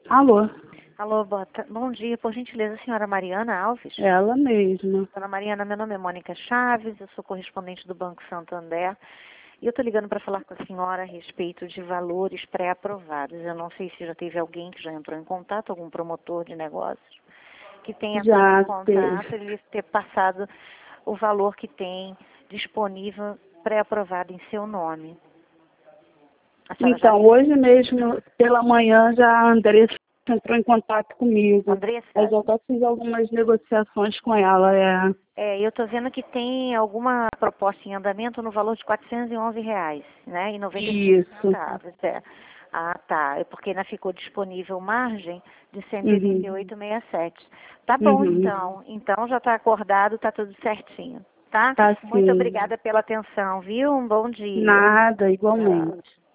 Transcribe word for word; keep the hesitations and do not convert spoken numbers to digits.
Alô, Alô, boa ta- bom dia. Por gentileza, senhora Mariana Alves? ela mesma. Dona Mariana, meu nome é Mônica Chaves, eu sou correspondente do Banco Santander e eu estou ligando para falar com a senhora a respeito de valores pré-aprovados. Eu não sei se já teve alguém que já entrou em contato, algum promotor de negócios, que tenha entrado em Já contato teve. e lhe ter passado o valor que tem disponível pré-aprovado em seu nome. A senhora já Então, viu? hoje mesmo, pela manhã, já a Andressa entrou em contato comigo. Eu Andressa? já até fiz algumas negociações com ela. É. É, eu estou vendo que tem alguma proposta em andamento no valor de quatrocentos e onze reais, né? E noventa e cinco Isso. centavos. É. Ah, tá. É porque ainda ficou disponível margem de cento e oitenta Uhum. e oito vírgula sessenta e sete. Tá bom, Uhum. então. Então já está acordado, tá tudo certinho, tá? Tá Muito sim. obrigada pela atenção, viu? Um bom dia. Nada, igualmente. Tchau.